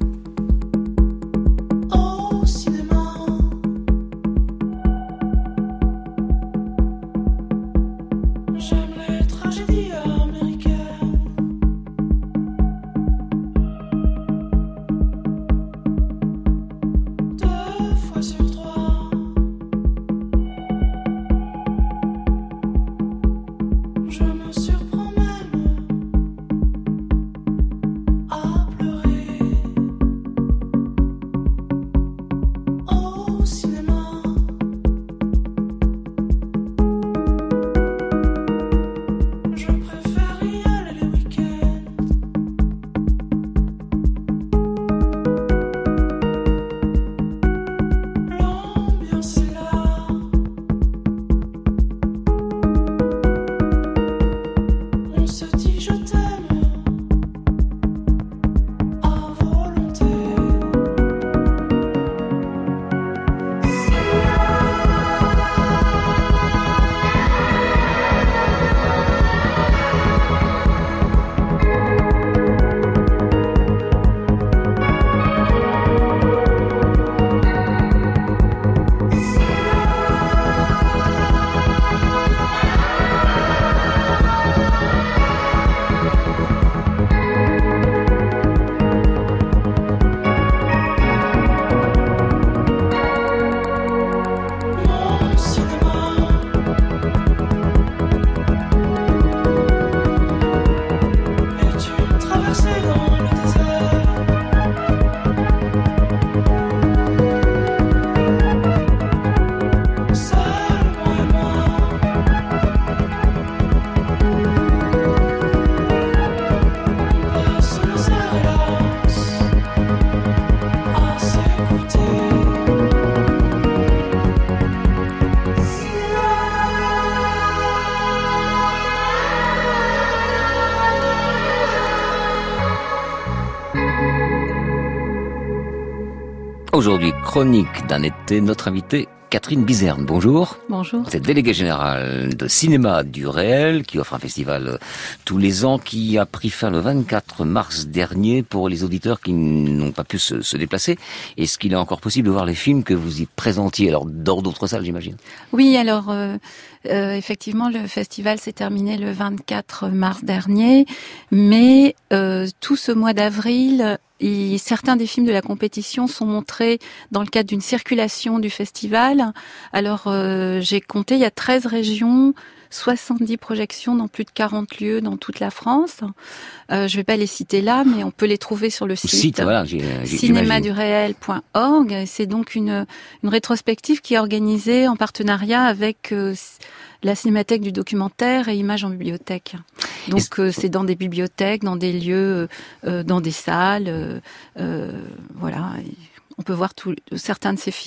Aujourd'hui, Chronique d'un été, notre invitée Catherine Bizerne. Bonjour. Bonjour. Vous êtes déléguée générale de cinéma du réel, qui offre un festival tous les ans, qui a pris fin le vingt-quatre mars dernier pour les auditeurs qui n'ont pas pu se, se déplacer. Est-ce qu'il est encore possible de voir les films que vous y présentiez, alors dans d'autres salles, j'imagine? Oui, alors euh, euh, effectivement, le festival s'est terminé le vingt-quatre mars dernier, mais euh, tout ce mois d'avril, et certains des films de la compétition sont montrés dans le cadre d'une circulation du festival. Alors, euh, j'ai compté, il y a treize régions, soixante-dix projections dans plus de quarante lieux dans toute la France. Euh, je ne vais pas les citer là, mais on peut les trouver sur le site, site voilà, j'ai, j'ai, cinéma du réel point org. C'est donc une, une rétrospective qui est organisée en partenariat avec euh, la Cinémathèque du documentaire et Images en bibliothèque. Donc euh, c'est dans des bibliothèques, dans des lieux, euh, dans des salles, euh, euh, voilà. On peut voir tout, certains de ces films.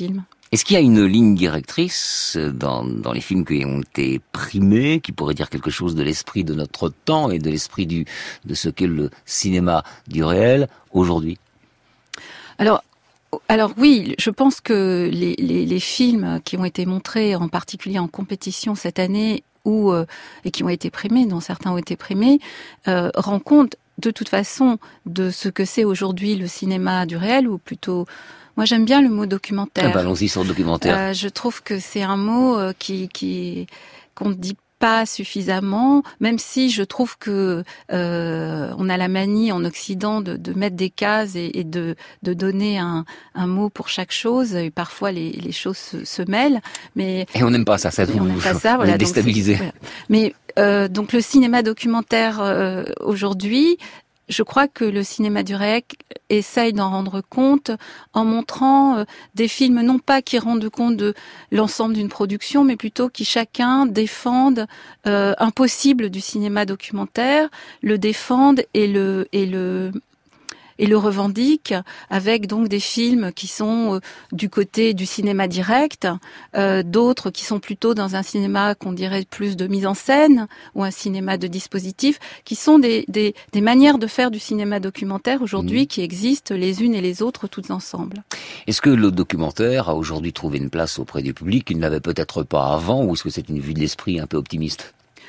Est-ce qu'il y a une ligne directrice dans, dans les films qui ont été primés, qui pourrait dire quelque chose de l'esprit de notre temps et de l'esprit du, de ce qu'est le cinéma du réel aujourd'hui? Alors, alors oui, je pense que les, les, les films qui ont été montrés, en particulier en compétition cette année, ou euh, et qui ont été primés, dont certains ont été primés, euh, rendent compte de toute façon de ce que c'est aujourd'hui le cinéma du réel, ou plutôt... Moi, j'aime bien le mot documentaire. Ah bah, allons-y sur le documentaire. Euh, je trouve que c'est un mot euh, qui, qui qu'on ne dit pas suffisamment, même si je trouve que euh, on a la manie en Occident de, de mettre des cases et, et de, de donner un, un mot pour chaque chose. Et parfois, les, les choses se, se mêlent. Mais et on n'aime pas ça, ça on n'aime pas ça. Voilà, on est déstabilisé. Voilà. Mais euh, donc le cinéma documentaire euh, aujourd'hui. Je crois que le cinéma du réel essaye d'en rendre compte en montrant euh, des films non pas qui rendent compte de l'ensemble d'une production, mais plutôt qui chacun défendent euh, un possible du cinéma documentaire, le défendent et le et le et le revendique, avec donc des films qui sont euh, du côté du cinéma direct, euh, d'autres qui sont plutôt dans un cinéma qu'on dirait plus de mise en scène, ou un cinéma de dispositif, qui sont des, des, des manières de faire du cinéma documentaire aujourd'hui mmh. qui existent les unes et les autres toutes ensemble. Est-ce que le documentaire a aujourd'hui trouvé une place auprès du public qu'il n'avait peut-être pas avant, ou est-ce que c'est une vue de l'esprit un peu optimiste ?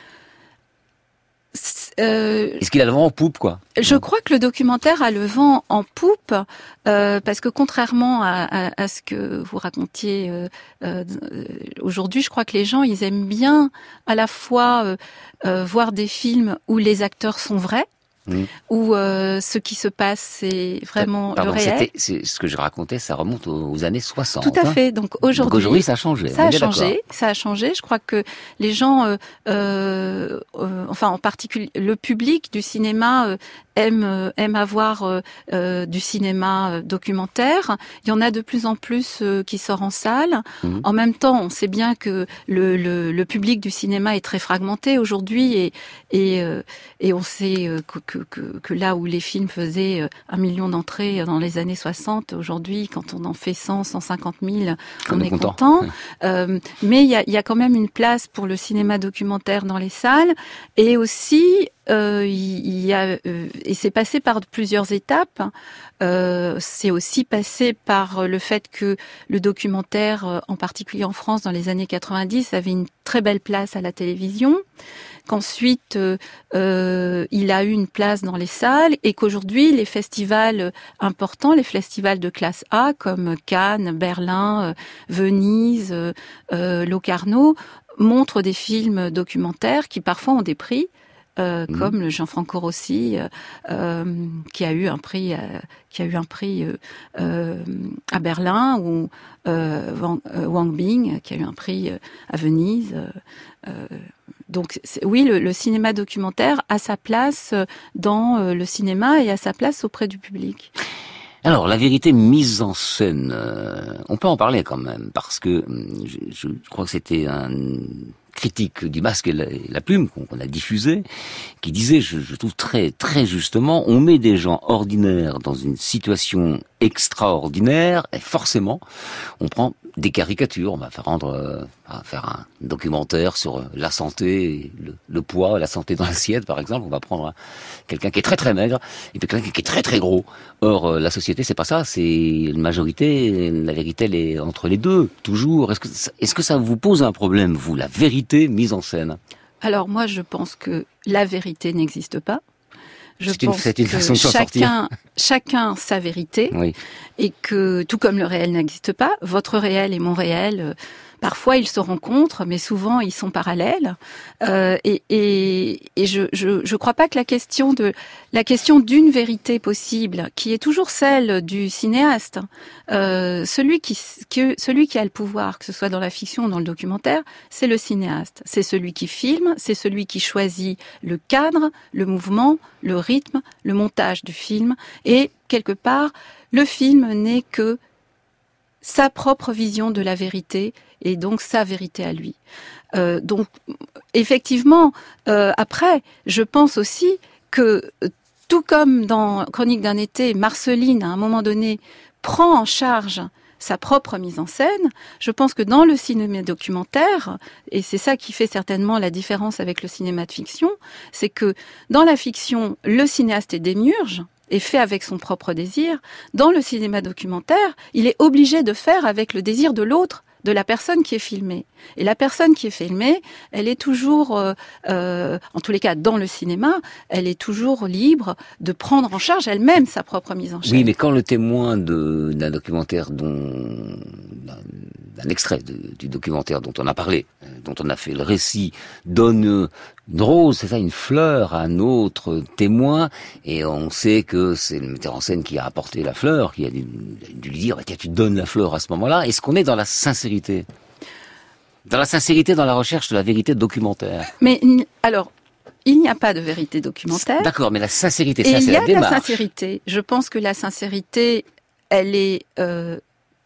Euh, Est-ce qu'il a le vent en poupe, quoi? Je crois que le documentaire a le vent en poupe, euh, parce que contrairement à, à, à ce que vous racontiez euh, euh, aujourd'hui, je crois que les gens, ils aiment bien à la fois euh, euh, voir des films où les acteurs sont vrais, Mmh. où euh, ce qui se passe, c'est vraiment Pardon, le réel. C'est ce que je racontais, ça remonte aux, aux années soixante. Tout à fait. Donc aujourd'hui, Donc aujourd'hui ça a changé. Ça a changé. Ça a changé. Je crois que les gens, euh, euh, euh, enfin en particulier le public du cinéma, euh, aime euh, aime avoir euh, euh, du cinéma euh, documentaire. Il y en a de plus en plus euh, qui sort en salle. Mmh. En même temps, on sait bien que le, le, le public du cinéma est très fragmenté aujourd'hui, et et euh, et on sait euh, que, que Que, que là où les films faisaient un million d'entrées dans les années soixante, aujourd'hui, quand on en fait cent, cent cinquante mille, on, on est content. content. Oui. Euh, mais il y a, y a quand même une place pour le cinéma documentaire dans les salles, et aussi euh, il y a euh, et c'est passé par plusieurs étapes. Euh, c'est aussi passé par le fait que le documentaire, en particulier en France, dans les années quatre-vingt-dix, avait une très belle place à la télévision. Qu'ensuite euh, euh, il a eu une place dans les salles, et qu'aujourd'hui les festivals importants, les festivals de classe A comme Cannes, Berlin, euh, Venise, euh, euh, Locarno, montrent des films documentaires qui parfois ont des prix. Euh, mmh. Comme le Gianfranco Rossi, euh, euh, qui a eu un prix, euh, qui a eu un prix euh, euh, à Berlin, ou euh, Wang, euh, Wang Bing, qui a eu un prix euh, à Venise. Euh, euh, donc oui, le, le cinéma documentaire a sa place dans euh, le cinéma et a sa place auprès du public. Alors, la vérité mise en scène, euh, on peut en parler quand même, parce que je, je crois que c'était un critique du Masque et la, et la Plume qu'on a diffusé, qui disait, je, je trouve très très justement, on met des gens ordinaires dans une situation extraordinaire, et forcément, on prend des caricatures. On va faire rendre, euh, faire un documentaire sur la santé, le, le poids, la santé dans l'assiette, par exemple. On va prendre quelqu'un qui est très très maigre et puis quelqu'un qui est très très gros. Or, euh, la société, c'est pas ça. C'est une majorité. La vérité, elle est entre les deux, toujours. Est-ce que, est-ce que ça vous pose un problème, vous, la vérité mise en scène? Alors moi, je pense que la vérité n'existe pas. Je c'est une, pense c'est une façon que de s'en chacun, sortir. chacun sa vérité, oui. Et que tout comme le réel n'existe pas, votre réel et mon réel, euh, parfois ils se rencontrent, mais souvent ils sont parallèles. Euh, et et, et je, je je crois pas que la question de la question d'une vérité possible, qui est toujours celle du cinéaste, euh, celui qui que celui qui a le pouvoir, que ce soit dans la fiction ou dans le documentaire, c'est le cinéaste. C'est celui qui filme, c'est celui qui choisit le cadre, le mouvement, le rythme, le montage du film, et quelque part, le film n'est que sa propre vision de la vérité, et donc sa vérité à lui. Euh, donc, effectivement, euh, après, je pense aussi que, tout comme dans Chronique d'un été, Marceline, à un moment donné, prend en charge sa propre mise en scène. Je pense que dans le cinéma documentaire, et c'est ça qui fait certainement la différence avec le cinéma de fiction, c'est que dans la fiction, le cinéaste est démiurge, est fait avec son propre désir. Dans le cinéma documentaire, il est obligé de faire avec le désir de l'autre, de la personne qui est filmée. Et la personne qui est filmée, elle est toujours, euh, euh, en tous les cas dans le cinéma, elle est toujours libre de prendre en charge elle-même sa propre mise en scène. Oui, mais quand le témoin de, d'un documentaire dont, d'un, d'un extrait de, du documentaire dont on a parlé, dont on a fait le récit, donne une rose, c'est ça, une fleur à un autre témoin, et on sait que c'est le metteur en scène qui a apporté la fleur, qui a dû, dû lui dire, bah, tiens, tu donnes la fleur à ce moment-là. Est-ce qu'on est dans la sincérité? Dans la sincérité, dans la recherche de la vérité documentaire? Mais, alors, il n'y a pas de vérité documentaire. D'accord, mais la sincérité, et ça, c'est la démarche. Il y a la sincérité. Je pense que la sincérité, elle est, euh,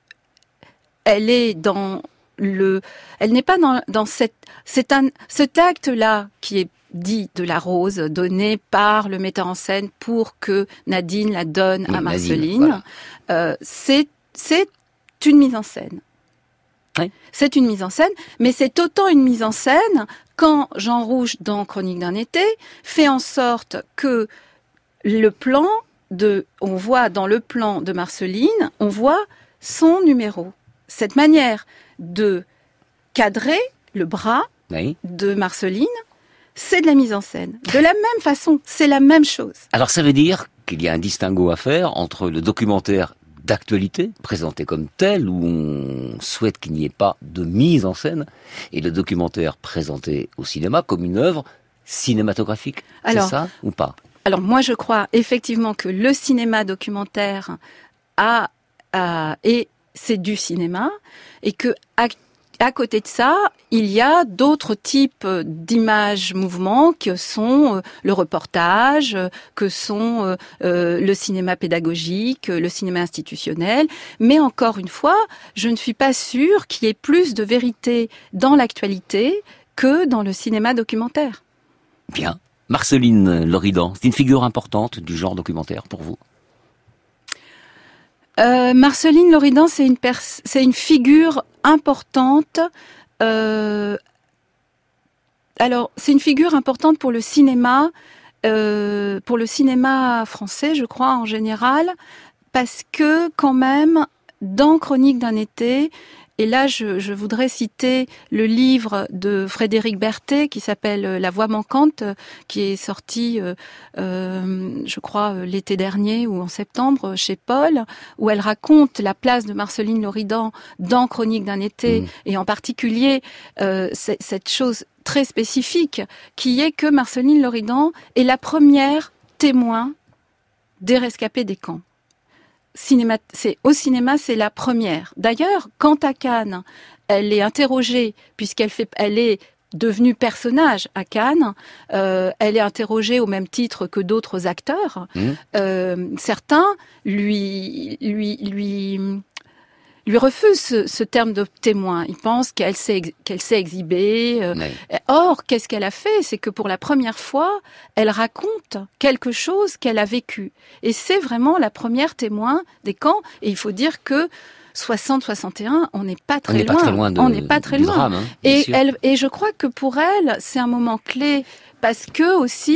elle est dans le, elle n'est pas dans, dans cette, c'est un, cet acte-là qui est dit de la rose donnée par le metteur en scène pour que Nadine la donne oui, à Marceline. Nadine, voilà. euh, c'est, c'est une mise en scène. Oui. C'est une mise en scène, mais c'est autant une mise en scène quand Jean Rouch, dans Chronique d'un été, fait en sorte que le plan de, on voit dans le plan de Marceline, on voit son numéro. Cette manière de cadrer le bras oui. de Marceline, c'est de la mise en scène. De la même façon, c'est la même chose. Alors ça veut dire qu'il y a un distinguo à faire entre le documentaire d'actualité, présenté comme tel, où on souhaite qu'il n'y ait pas de mise en scène, et le documentaire présenté au cinéma comme une œuvre cinématographique. Alors, c'est ça ou pas? Alors moi je crois effectivement que le cinéma documentaire a, a et c'est du cinéma, et que à, à côté de ça, il y a d'autres types d'images mouvements que sont euh, le reportage, que sont euh, euh, le cinéma pédagogique, le cinéma institutionnel. Mais encore une fois, je ne suis pas sûre qu'il y ait plus de vérité dans l'actualité que dans le cinéma documentaire. Bien. Marceline Loridan, c'est une figure importante du genre documentaire pour vous? Euh, Marceline Loridan, c'est une, pers- c'est une figure importante. Euh, alors, c'est une figure importante pour le cinéma, euh, pour le cinéma français, je crois, en général, parce que, quand même, dans Chronique d'un été, et là, je, je voudrais citer le livre de Frédéric Berthet qui s'appelle La Voix manquante, qui est sorti, euh, euh, je crois, l'été dernier ou en septembre chez Paul, où elle raconte la place de Marceline Loridan dans Chronique d'un été, mmh. et en particulier euh, cette chose très spécifique qui est que Marceline Loridan est la première témoin des rescapés des camps. Cinéma, c'est, au cinéma, c'est la première. D'ailleurs, quand à Cannes, elle est interrogée, puisqu'elle fait, elle est devenue personnage à Cannes, euh, elle est interrogée au même titre que d'autres acteurs. Mmh. Euh, certains lui, lui, lui, lui refusent ce, ce terme de témoin. Ils pensent qu'elle s'est, qu'elle s'est exhibée. Euh, oui. Or, qu'est-ce qu'elle a fait? C'est que pour la première fois, elle raconte quelque chose qu'elle a vécu. Et c'est vraiment la première témoin des camps. Et il faut dire que soixante soixante et un, on n'est pas très loin. Pas très loin de, on n'est pas très loin. Drame, hein, et, elle, et je crois que pour elle, c'est un moment clé. Parce que aussi,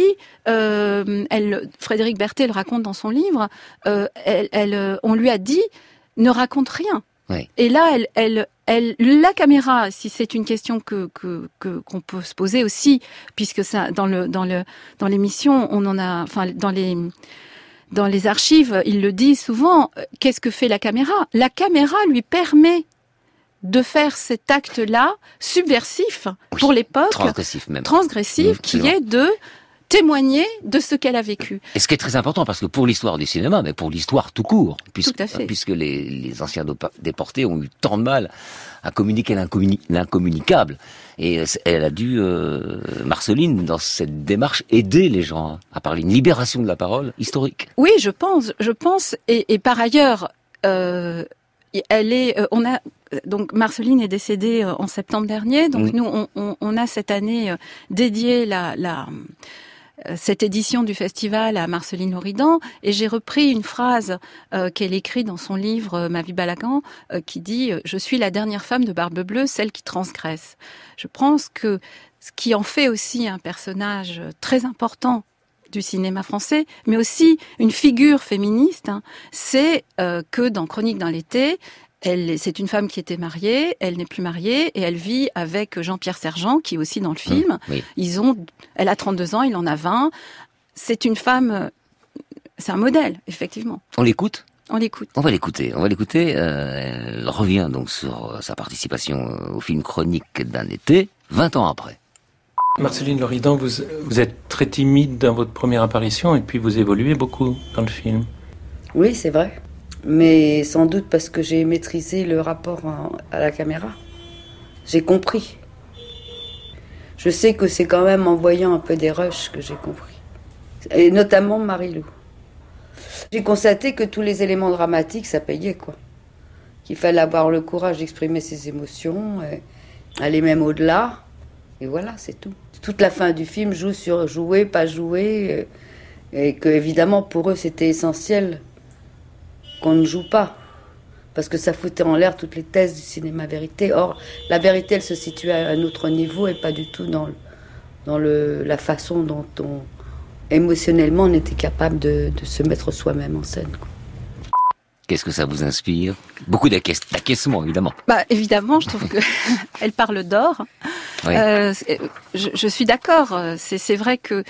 euh, elle, Frédéric Berthet le raconte dans son livre, euh, elle, elle, on lui a dit, ne raconte rien. Oui. Et là, elle, elle, elle, la caméra, si c'est une question que, que, que qu'on peut se poser aussi, puisque ça, dans le, dans le, dans l'émission, on en a, enfin, dans les, dans les archives, il le dit souvent. Qu'est-ce que fait la caméra? La caméra lui permet de faire cet acte-là subversif oui, pour l'époque, transgressif même, transgressif, mmh, qui est de témoigner de ce qu'elle a vécu. Et ce qui est très important, parce que pour l'histoire du cinéma, mais pour l'histoire tout court, puisque, tout à fait. puisque les, les anciens déportés ont eu tant de mal à communiquer l'incommuni- l'incommunicable, et elle a dû, euh, Marceline, dans cette démarche, aider les gens à parler, une libération de la parole historique. Oui, je pense, je pense, et, et par ailleurs, euh, elle est, euh, on a, donc Marceline est décédée euh, en septembre dernier, donc mmh. nous, on, on, on a cette année euh, dédié la, la cette édition du festival à Marceline Loridan, et j'ai repris une phrase euh, qu'elle écrit dans son livre euh, Ma vie Balagan, euh, qui dit « Je suis la dernière femme de Barbe Bleue, celle qui transgresse ». Je pense que ce qui en fait aussi un personnage très important du cinéma français, mais aussi une figure féministe, hein, c'est euh, que dans Chronique d'un été, elle, c'est une femme qui était mariée, elle n'est plus mariée, et elle vit avec Jean-Pierre Sergent, qui est aussi dans le film. Mmh, oui. Ils ont, elle a trente-deux ans, il en a vingt. C'est une femme, c'est un modèle, effectivement. On l'écoute ? On l'écoute. On va l'écouter. On va l'écouter. Euh, elle revient donc sur sa participation au film Chronique d'un été, vingt ans après. Marceline Loridan, vous, vous êtes très timide dans votre première apparition et puis vous évoluez beaucoup dans le film. Oui, c'est vrai. Mais sans doute parce que j'ai maîtrisé le rapport à la caméra. J'ai compris. Je sais que c'est quand même en voyant un peu des rushs que j'ai compris. Et notamment Marie-Lou. J'ai constaté que tous les éléments dramatiques, ça payait, quoi. Qu'il fallait avoir le courage d'exprimer ses émotions, et aller même au-delà. Et voilà, c'est tout. Toute la fin du film joue sur jouer, pas jouer. Et que, évidemment, pour eux, c'était essentiel qu'on ne joue pas. Parce que ça foutait en l'air toutes les thèses du cinéma vérité. Or, la vérité, elle se situe à un autre niveau et pas du tout dans, le, dans le, la façon dont on, émotionnellement, on était capable de, de se mettre soi-même en scène, quoi. Qu'est-ce que ça vous inspire ? Beaucoup d'acquiescement, évidemment. Bah, évidemment, je trouve que elle parle d'or. Oui. Euh, je, je suis d'accord. C'est, c'est vrai que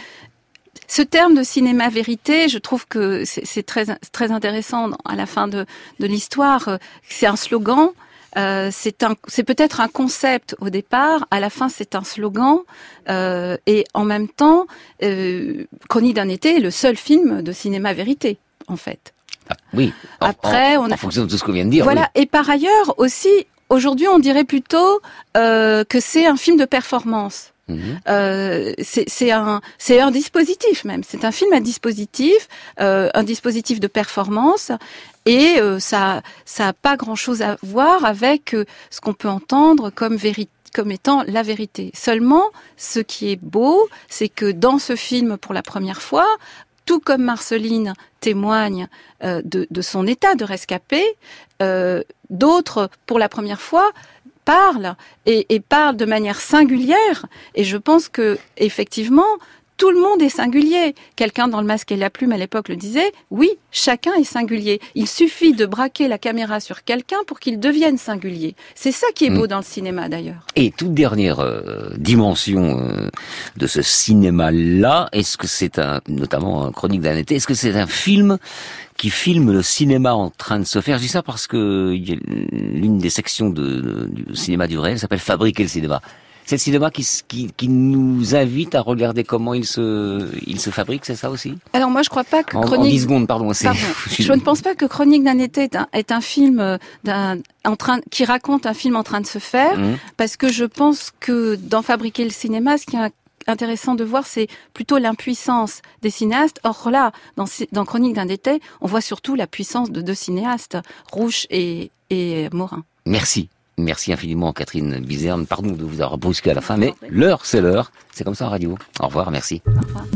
ce terme de cinéma vérité, je trouve que c'est, c'est très, très intéressant à la fin de, de l'histoire. C'est un slogan. Euh, c'est un, c'est peut-être un concept au départ. À la fin, c'est un slogan. Euh, et en même temps, euh, Chronique d'un été est le seul film de cinéma vérité, en fait. Ah, oui. En, Après, en, on a... en fonction de tout ce qu'on vient de dire. Voilà. Oui. Et par ailleurs aussi, aujourd'hui, on dirait plutôt euh, que c'est un film de performance. Mmh. Euh, c'est, c'est un, c'est un dispositif même. C'est un film à dispositif, euh, un dispositif de performance, et euh, ça, ça a pas grand-chose à voir avec euh, ce qu'on peut entendre comme vérité, comme étant la vérité. Seulement, ce qui est beau, c'est que dans ce film, pour la première fois, tout comme Marceline témoigne euh, de, de son état de rescapé, euh, d'autres, pour la première fois, parlent et, et parlent de manière singulière. Et je pense que, effectivement, tout le monde est singulier. Quelqu'un dans Le Masque et la Plume à l'époque le disait, oui, chacun est singulier. Il suffit de braquer la caméra sur quelqu'un pour qu'il devienne singulier. C'est ça qui est beau mmh. dans le cinéma d'ailleurs. Et toute dernière euh, dimension euh, de ce cinéma-là, est-ce que c'est un, notamment un Chronique d'un été, est-ce que c'est un film qui filme le cinéma en train de se faire? Je dis ça parce que l'une des sections de, de, du cinéma du réel s'appelle Fabriquer le cinéma. C'est le cinéma qui, qui, qui nous invite à regarder comment il se, il se fabrique, c'est ça aussi? Alors moi je crois pas que en, Chronique... En dix secondes, pardon. C'est... pardon. Je ne pense pas que Chronique d'un été est un, est un film d'un, en train, qui raconte un film en train de se faire, mmh. parce que je pense que dans Fabriquer le cinéma, ce qui est intéressant de voir, c'est plutôt l'impuissance des cinéastes. Or là, dans, dans Chronique d'un été, on voit surtout la puissance de deux cinéastes, Rouche et, et Morin. Merci. Merci infiniment Catherine Bizerne. Pardon de vous avoir brusqué à la fin, mais l'heure, c'est l'heure. C'est comme ça en radio. Au revoir, merci. Au revoir.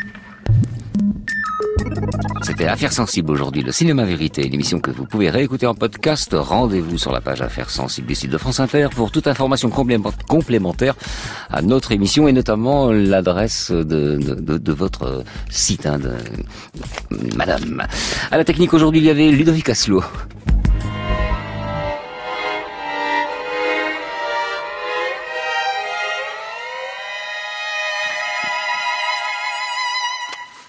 C'était Affaires sensibles aujourd'hui, le cinéma vérité, une émission que vous pouvez réécouter en podcast. Rendez-vous sur la page Affaires sensibles du site de France Inter pour toute information complémentaire à notre émission et notamment l'adresse de, de, de, de votre site, hein, de Madame. À la technique aujourd'hui, il y avait Ludovic Asselot.